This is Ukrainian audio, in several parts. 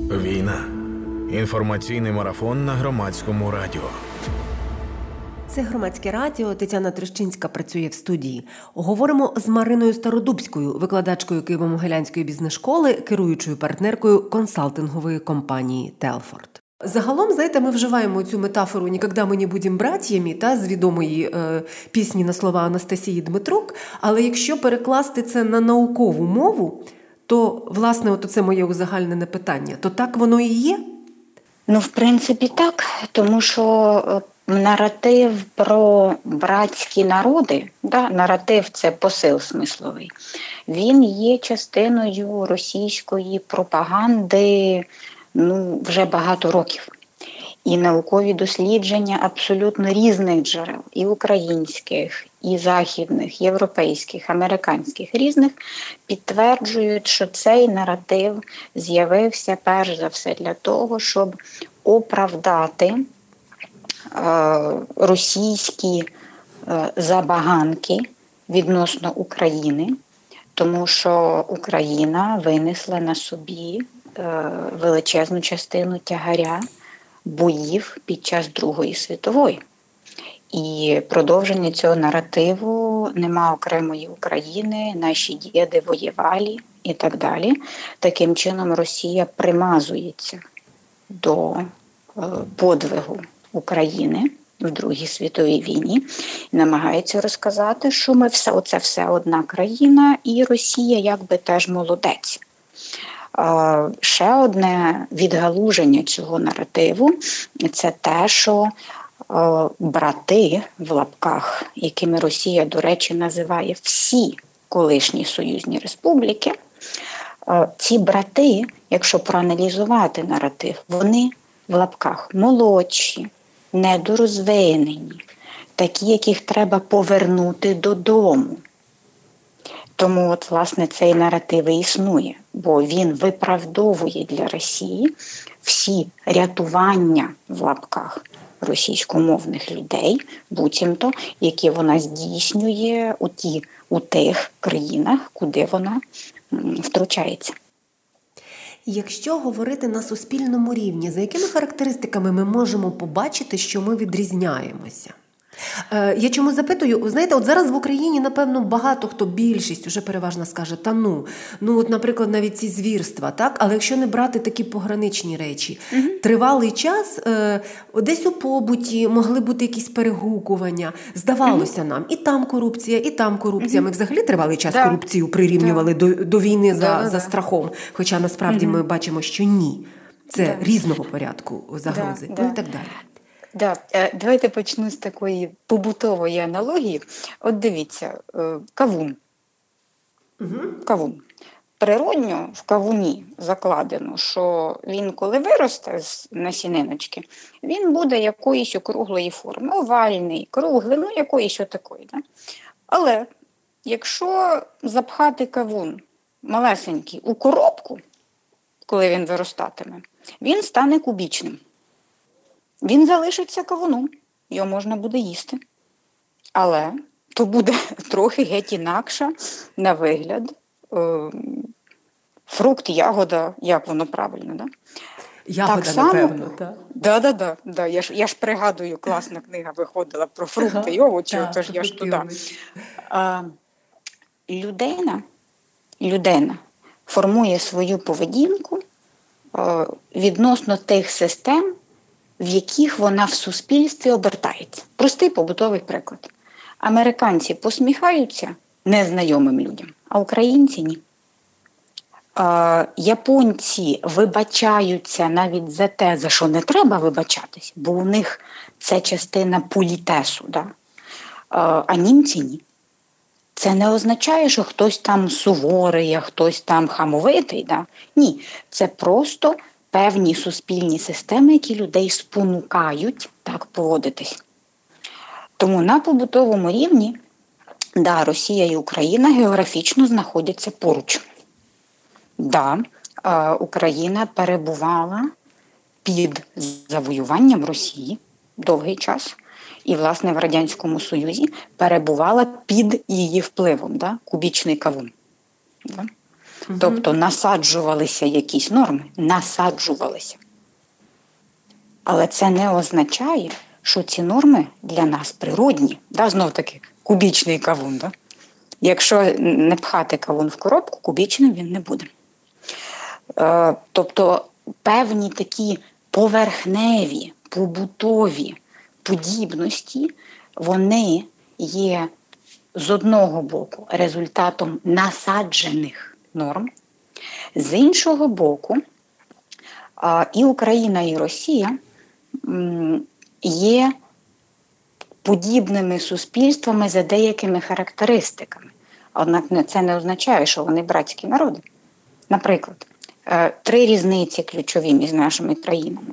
Війна. Інформаційний марафон на Громадському радіо. Це Громадське радіо. Тетяна Трещинська працює в студії. Говоримо з Мариною Стародубською, викладачкою Києво-Могилянської бізнес-школи, керуючою партнеркою консалтингової компанії Телфорд. Загалом, знаєте, ми вживаємо цю метафору «Ніколи ми не будемо брат'ями» з відомої пісні на слова Анастасії Дмитрук, але якщо перекласти це на наукову мову, то, власне, от це моє узагальнене питання, то так воно і є? Ну, в принципі, так, тому що наратив про братські народи, наратив – це посил смисловий, він є частиною російської пропаганди вже багато років. І наукові дослідження абсолютно різних джерел, і українських, і західних, європейських, американських, різних, підтверджують, що цей наратив з'явився перш за все для того, щоб оправдати російські забаганки відносно України, тому що Україна винесла на собі величезну частину тягаря боїв під час Другої світової. І продовження цього наративу «нема окремої України», «наші діди воювали» і так далі. Таким чином Росія примазується до подвигу України в Другій світовій війні і намагається розказати, що ми все одна країна, і Росія якби теж молодець. Ще одне відгалуження цього наративу – це те, що брати, в лапках, якими Росія, до речі, називає всі колишні союзні республіки, ці брати, якщо проаналізувати наратив, вони в лапках молодші, недорозвинені, такі, яких треба повернути додому. Тому, власне, цей наратив і існує, бо він виправдовує для Росії всі рятування, в лапках, російськомовних людей, буцімто, які вона здійснює у тих країнах, куди вона втручається. Якщо говорити на суспільному рівні, за якими характеристиками ми можемо побачити, що ми відрізняємося? Я чому запитую? Ви знаєте, от зараз в Україні, напевно, багато хто, більшість уже переважно скаже, от, наприклад, навіть ці звірства, так? Але якщо не брати такі пограничні речі, тривалий час десь у побуті могли бути якісь перегукування, здавалося нам, і там корупція. Ми взагалі тривалий час корупцію прирівнювали до війни за страхом, хоча насправді ми бачимо, що ні. Це різного порядку загрози, і так далі. Давайте почну з такої побутової аналогії. От дивіться, кавун. Кавун. Природньо в кавуні закладено, що він, коли виросте з насіниночки, він буде якоїсь округлої форми, овальний, круглий, якоїсь отакої. Да? Але якщо запхати кавун малесенький у коробку, коли він виростатиме, він стане кубічним. Він залишиться кавуном, його можна буде їсти. Але то буде трохи геть інакша на вигляд фрукт, ягода, як воно правильно, да? Ягода, так само, напевно, так? Да. Я ж пригадую, класна книга виходила про фрукти і овочі, тож я ж туди. Людина формує свою поведінку відносно тих систем, в яких вона в суспільстві обертається. Простий побутовий приклад. Американці посміхаються незнайомим людям, а українці – ні. Японці вибачаються навіть за те, за що не треба вибачатися, бо у них це частина політесу. Да? А німці – ні. Це не означає, що хтось там суворий, а хтось там хамовитий. Да? Ні, це просто певні суспільні системи, які людей спонукають так поводитись. Тому на побутовому рівні, Росія і Україна географічно знаходяться поруч. Україна перебувала під завоюванням Росії довгий час. І, власне, в Радянському Союзі перебувала під її впливом, кубічний кавун. Тобто насаджувалися якісь норми, насаджувалися. Але це не означає, що ці норми для нас природні. Знов-таки, кубічний кавун. Якщо не пхати кавун в коробку, кубічним він не буде. Тобто певні такі поверхневі, побутові подібності, вони є з одного боку результатом насаджених норм, з іншого боку і Україна, і Росія є подібними суспільствами за деякими характеристиками. Однак це не означає, що вони братські народи. Наприклад, 3 різниці ключові між нашими країнами.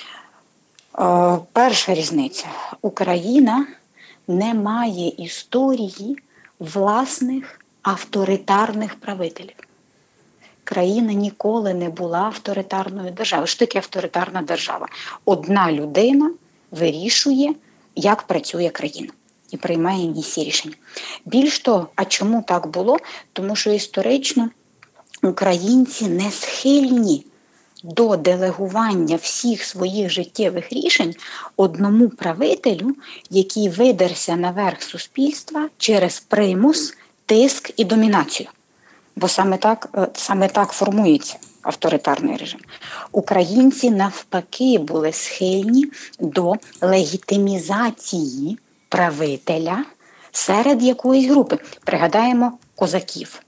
Перша різниця. Україна не має історії власних авторитарних правителів. Країна ніколи не була авторитарною державою. Що таке авторитарна держава? Одна людина вирішує, як працює країна і приймає всі рішення. Більш того, а чому так було? Тому що історично українці не схильні до делегування всіх своїх життєвих рішень одному правителю, який видерся наверх суспільства через примус, тиск і домінацію. Бо саме так формується авторитарний режим. Українці навпаки були схильні до легітимізації правителя серед якоїсь групи. Пригадаємо козаків,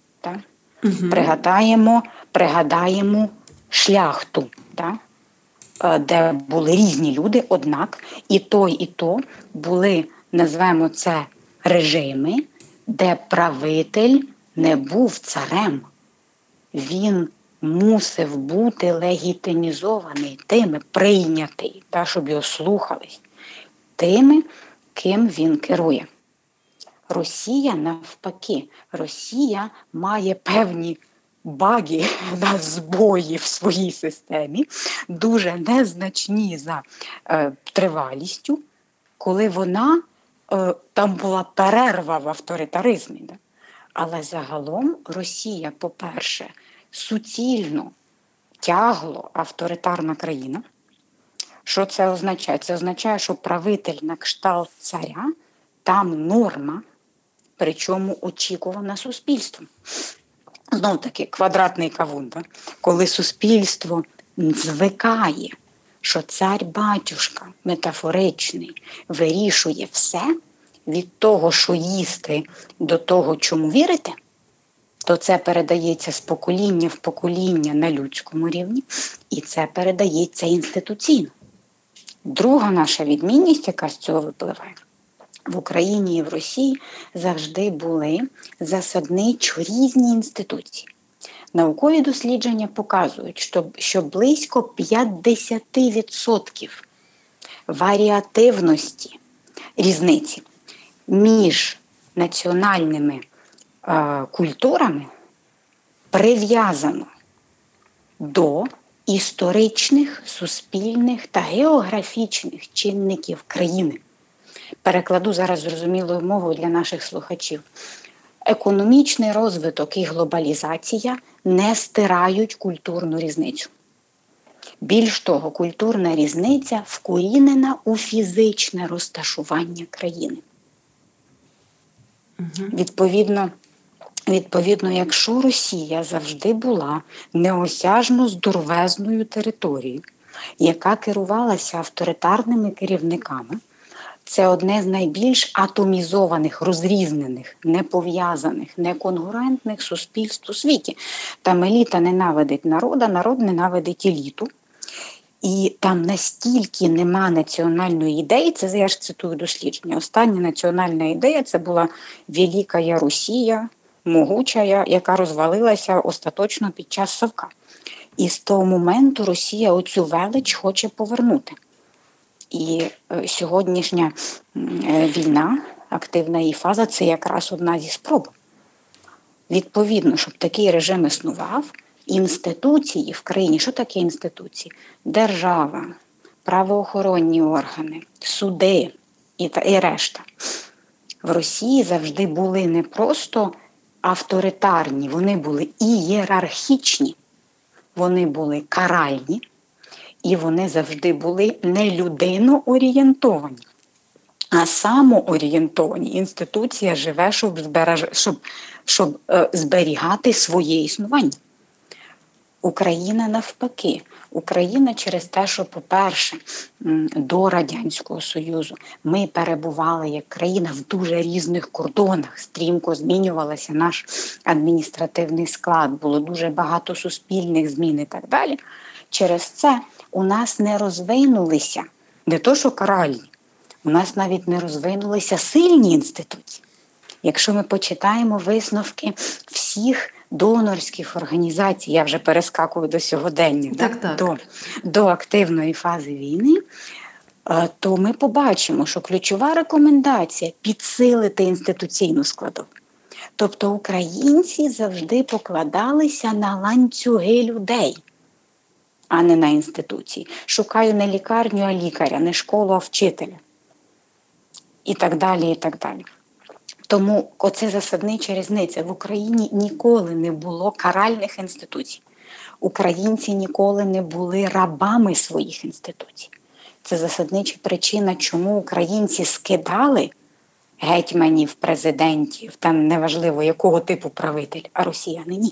пригадаємо шляхту, де були різні люди, однак і то були, назвемо це, режими, де правитель не був царем. Він мусив бути легітимізований тими, прийнятий, щоб його слухались, тими, ким він керує. Росія навпаки. Росія має певні баги, збої в своїй системі, дуже незначні за тривалістю, коли там була перерва в авторитаризмі. Але загалом Росія, по-перше, суцільно, тягло авторитарна країна. Що це означає? Це означає, що правитель на кшталт царя, там норма, причому очікувана суспільством. Знов-таки, квадратний кавун, коли суспільство звикає, що цар-батюшка метафоричний вирішує все, від того, що їсти, до того, чому вірити, то це передається з покоління в покоління на людському рівні, і це передається інституційно. Друга наша відмінність, яка з цього випливає, в Україні і в Росії завжди були засадничо різні інституції. Наукові дослідження показують, що близько 50% варіативності різниці між національними культурами прив'язано до історичних, суспільних та географічних чинників країни. Перекладу зараз зрозумілою мовою для наших слухачів. Економічний розвиток і глобалізація не стирають культурну різницю. Більш того, культурна різниця вкорінена у фізичне розташування країни. Відповідно, якщо Росія завжди була неосяжно здоровезною територією, яка керувалася авторитарними керівниками, це одне з найбільш атомізованих, розрізнених, непов'язаних, неконгурентних суспільств у світі. Там еліта ненавидить народа, народ ненавидить еліту. І там настільки нема національної ідеї, це я ж цитую дослідження, остання національна ідея – це була Велика Росія, могуча, яка розвалилася остаточно під час Совка. І з того моменту Росія оцю велич хоче повернути. І сьогоднішня війна, активна її фаза – це якраз одна зі спроб. Відповідно, щоб такий режим існував, інституції в країні, що таке інституції? Держава, правоохоронні органи, суди і решта. В Росії завжди були не просто авторитарні, вони були ієрархічні, вони були каральні, і вони завжди були не людиноорієнтовані, а самоорієнтовані. Інституція живе, щоб зберігати своє існування. Україна навпаки. Україна через те, що, по-перше, до Радянського Союзу ми перебували як країна в дуже різних кордонах, стрімко змінювався наш адміністративний склад, було дуже багато суспільних змін і так далі. Через це у нас не розвинулися, не то що каральні, у нас навіть не розвинулися сильні інституції. Якщо ми почитаємо висновки всіх донорських організацій, я вже перескакую до сьогодення, до активної фази війни, то ми побачимо, що ключова рекомендація – підсилити інституційну складову. Тобто українці завжди покладалися на ланцюги людей, а не на інституції. Шукаю не лікарню, а лікаря, не школу, а вчителя. І так далі, і так далі. Тому оце засаднича різниця. В Україні ніколи не було каральних інституцій. Українці ніколи не були рабами своїх інституцій. Це засаднича причина, чому українці скидали гетьманів, президентів, там неважливо якого типу правитель, а росіяни ні.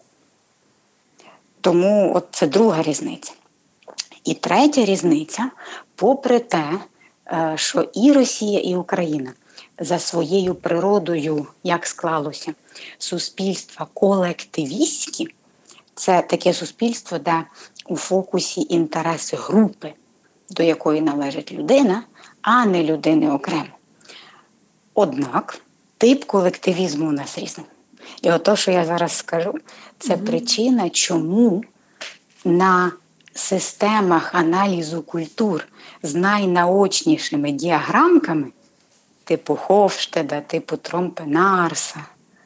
Тому от це друга різниця. І третя різниця, попри те, що і Росія, і Україна за своєю природою, як склалося, суспільства колективістські, це таке суспільство, де у фокусі інтереси групи, до якої належить людина, а не людини окремо. Однак тип колективізму у нас різний. І ото, що я зараз скажу, це причина, чому на системах аналізу культур з найнаочнішими діаграмками, типу Хофштеда, типу Тромпенарса,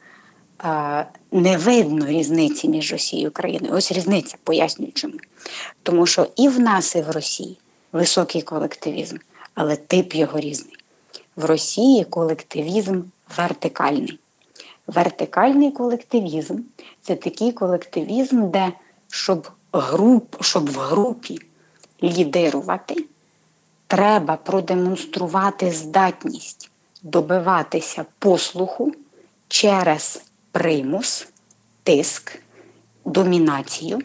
не видно різниці між Росією і Україною. Ось різниця, пояснюю чому. Тому що і в нас, і в Росії високий колективізм, але тип його різний. В Росії колективізм вертикальний. Вертикальний колективізм – це такий колективізм, де щоб в групі лідирувати, треба продемонструвати здатність добиватися послуху через примус, тиск, домінацію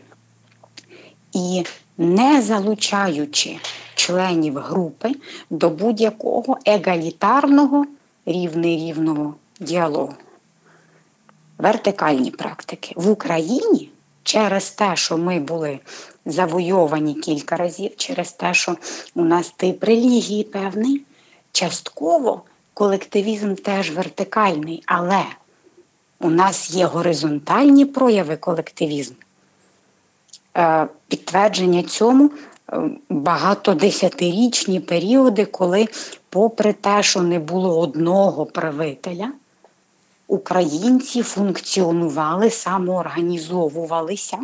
і не залучаючи членів групи до будь-якого егалітарного рівного діалогу. Вертикальні практики. В Україні через те, що ми були завойовані кілька разів, через те, що у нас тип релігії певний, частково колективізм теж вертикальний, але у нас є горизонтальні прояви колективізму. Підтвердження цьому багатодесятирічні періоди, коли попри те, що не було одного правителя, українці функціонували, самоорганізовувалися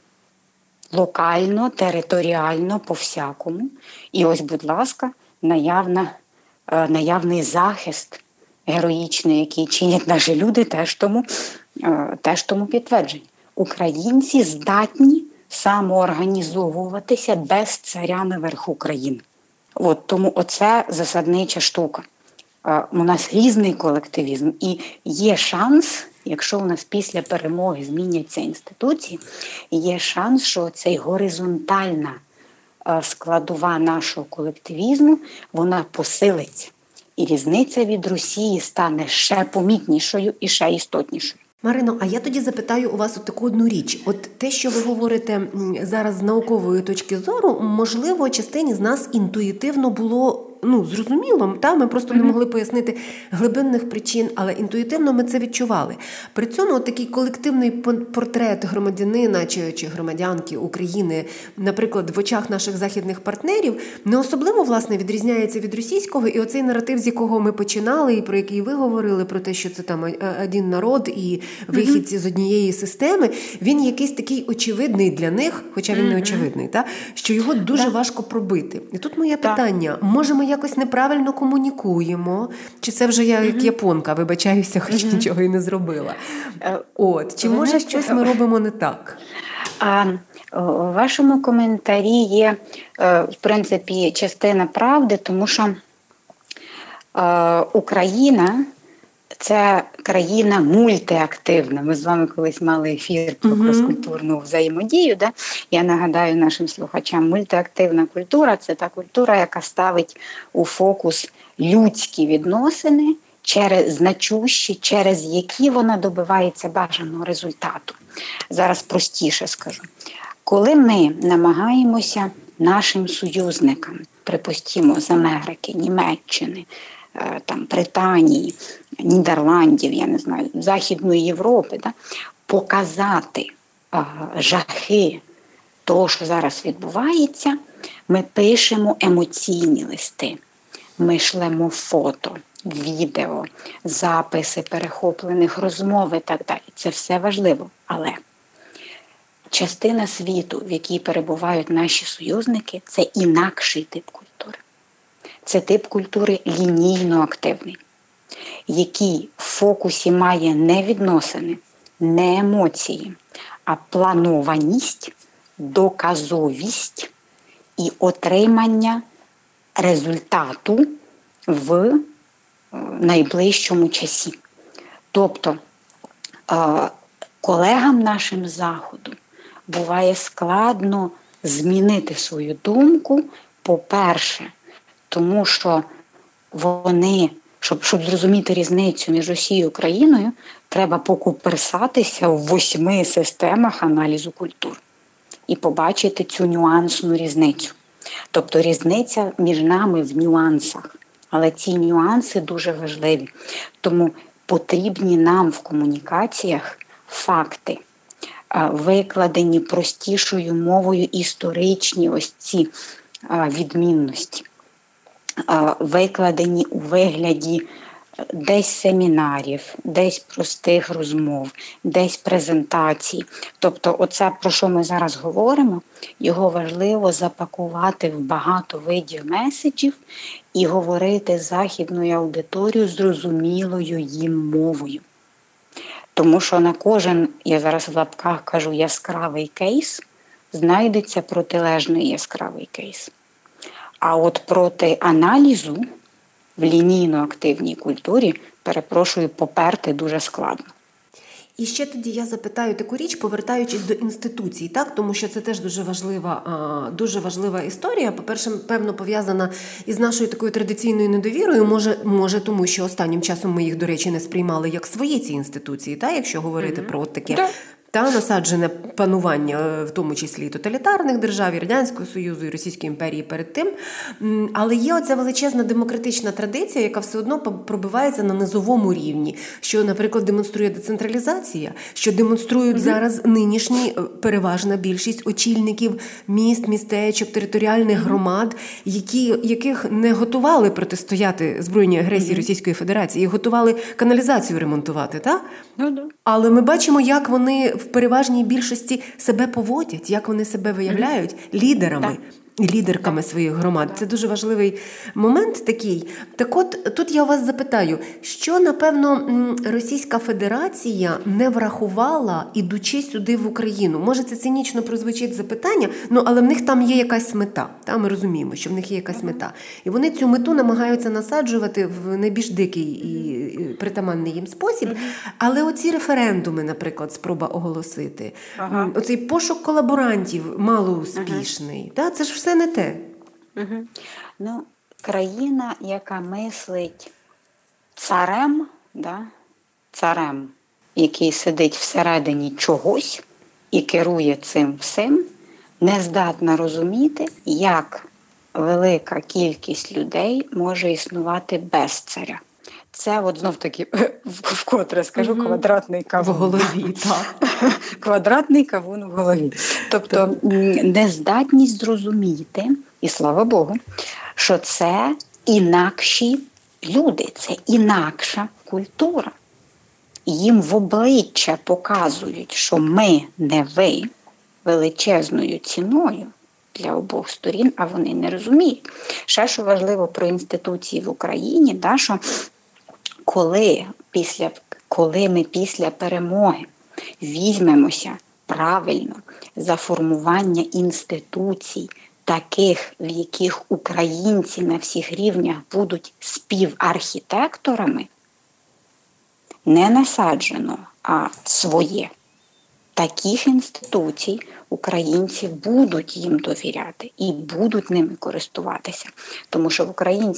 локально, територіально, по-всякому. І ось, будь ласка, наявний захист героїчний, який чинять наші люди, теж тому підтвердження. Українці здатні самоорганізовуватися без царя наверху країни. Тому оце засаднича штука. У нас різний колективізм і є шанс, якщо у нас після перемоги зміняться інституції, є шанс, що цей горизонтальна складова нашого колективізму, вона посилиться. І різниця від Росії стане ще помітнішою і ще істотнішою. Марино, а я тоді запитаю у вас таку одну річ. От те, що ви говорите зараз з наукової точки зору, можливо, частині з нас інтуїтивно було зрозуміло, ми просто не могли пояснити глибинних причин, але інтуїтивно ми це відчували. При цьому такий колективний портрет громадянина чи громадянки України, наприклад, в очах наших західних партнерів, не особливо, власне, відрізняється від російського, і оцей наратив, з якого ми починали, і про який ви говорили, про те, що це там один народ і вихідці з однієї системи, він якийсь такий очевидний для них, хоча він не очевидний, що його дуже важко пробити. І тут моє питання, може моя якось неправильно комунікуємо, чи це вже я як японка, вибачаюся, хоч нічого і не зробила. Чи може щось ми робимо не так? У вашому коментарі є, в принципі, частина правди, тому що Україна – це країна мультиактивна. Ми з вами колись мали ефір про кроскультурну взаємодію. Да? Я нагадаю нашим слухачам, мультиактивна культура – це та культура, яка ставить у фокус людські відносини, значущі, через які вона добивається бажаного результату. Зараз простіше скажу. Коли ми намагаємося нашим союзникам, припустімо, з Америки, Німеччини, Британії, Нідерландів, я не знаю, Західної Європи, показати жахи того, що зараз відбувається, ми пишемо емоційні листи, ми шлемо фото, відео, записи перехоплених розмов і так далі. Це все важливо, але частина світу, в якій перебувають наші союзники, це інакший тип культури. Це тип культури лінійно-активний, який в фокусі має не відносини, не емоції, а планованість, доказовість і отримання результату в найближчому часі. Тобто колегам нашим з Заходу буває складно змінити свою думку, по-перше, тому що вони, щоб зрозуміти різницю між Росією і Україною, треба покуперсатися в 8 системах аналізу культур і побачити цю нюансну різницю. Тобто різниця між нами в нюансах. Але ці нюанси дуже важливі. Тому потрібні нам в комунікаціях факти, викладені простішою мовою історичні ось ці відмінності, викладені у вигляді десь семінарів, десь простих розмов, десь презентацій. Тобто оце, про що ми зараз говоримо, його важливо запакувати в багато видів меседжів і говорити з західною аудиторією зрозумілою їм мовою. Тому що на кожен, я зараз в лапках кажу, яскравий кейс, знайдеться протилежний яскравий кейс. А от проти аналізу в лінійно-активній культурі, перепрошую, поперти дуже складно. І ще тоді я запитаю таку річ, повертаючись до інституцій, так? Тому що це теж дуже важлива історія. По-перше, певно, пов'язана із нашою такою традиційною недовірою. Може тому, що останнім часом ми їх, до речі, не сприймали як свої ці інституції, так? Якщо говорити про таке насаджене панування, в тому числі і тоталітарних держав, і Радянського Союзу, і Російської імперії перед тим. Але є оця величезна демократична традиція, яка все одно пробивається на низовому рівні, що, наприклад, демонструє децентралізація, що демонструють зараз нинішні переважна більшість очільників міст, містечок, територіальних громад, яких не готували протистояти збройній агресії Російської Федерації, їх готували каналізацію ремонтувати, так? Але ми бачимо, як вони в переважній більшості себе поводять, як вони себе виявляють лідерами. Лідерками своїх громад. Це дуже важливий момент такий. Так от, тут я у вас запитаю, що, напевно, Російська Федерація не врахувала, ідучи сюди в Україну? Може, це цинічно прозвучить запитання, але в них там є якась мета. Ми розуміємо, що в них є якась мета. І вони цю мету намагаються насаджувати в найбільш дикий і притаманний їм спосіб. Але оці референдуми, наприклад, спроба оголосити, оцей пошук колаборантів малоуспішний, це ж все не те. Країна, яка мислить царем, який сидить всередині чогось і керує цим всім, не здатна розуміти, як велика кількість людей може існувати без царя. Це знов-таки, вкотре скажу, квадратний кавун. В голові, так. Квадратний кавун в голові. Тобто нездатність зрозуміти, і слава Богу, що це інакші люди, це інакша культура. Їм в обличчя показують, що ми не ви величезною ціною, для обох сторін, а вони не розуміють. Ще що важливо про інституції в Україні, да, що коли ми після перемоги візьмемося правильно за формування інституцій, таких, в яких українці на всіх рівнях будуть співархітекторами, не насаджено, а своє. Таких інституцій українці будуть їм довіряти і будуть ними користуватися. Тому що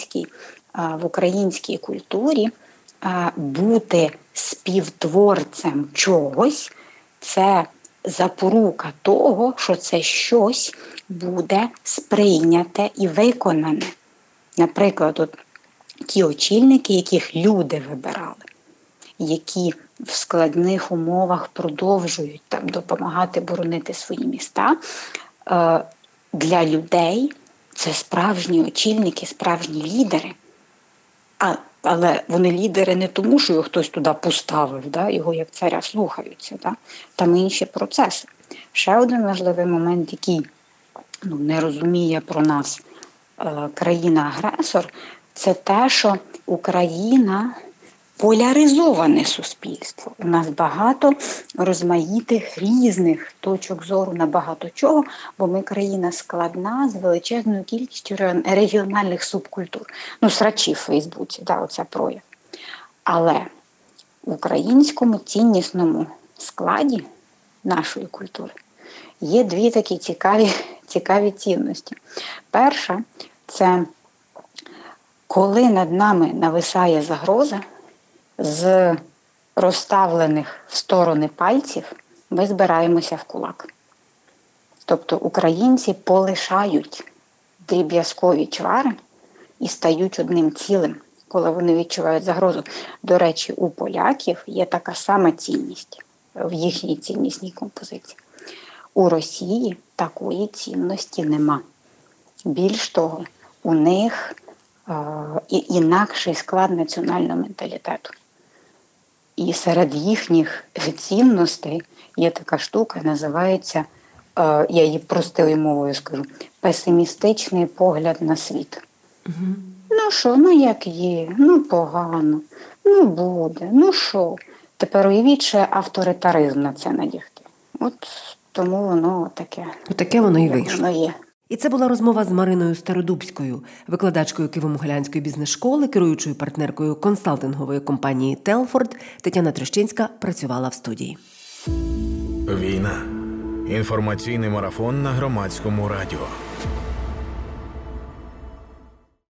в українській культурі бути співтворцем чогось – це запорука того, що це щось буде сприйняте і виконане. Наприклад, от ті очільники, яких люди вибирали, які в складних умовах продовжують там допомагати боронити свої міста, для людей це справжні очільники, справжні лідери. Але вони лідери не тому, що його хтось туди поставив, да? Його як царя слухаються. Да? Там інші процеси. Ще один важливий момент, який не розуміє про нас країна-агресор, це те, що Україна поляризоване суспільство. У нас багато розмаїтих різних точок зору на багато чого, бо ми країна складна з величезною кількістю регіональних субкультур. Срачі в Фейсбуці, да, оце прояв. Але в українському ціннісному складі нашої культури є дві такі цікаві цінності. Перша – це коли над нами нависає загроза, з розставлених в сторони пальців ми збираємося в кулак. Тобто українці полишають дріб'язкові чвари і стають одним цілим, коли вони відчувають загрозу. До речі, у поляків є така сама цінність в їхній ціннісній композиції. У Росії такої цінності нема. Більш того, у них інакший склад національного менталітету. І серед їхніх цінностей є така штука, називається, я її простою мовою скажу, песимістичний погляд на світ. Угу. Як є, погано, буде, що. Тепер уявіть ще авторитаризм на це надягти. От тому воно таке. Таке воно і вийшло. Воно є. І це була розмова з Мариною Стародубською, викладачкою Києво-Могилянської бізнес-школи, керуючою партнеркою консалтингової компанії «Телфорд». Тетяна Трещинська працювала в студії. Війна. Інформаційний марафон на Громадському радіо.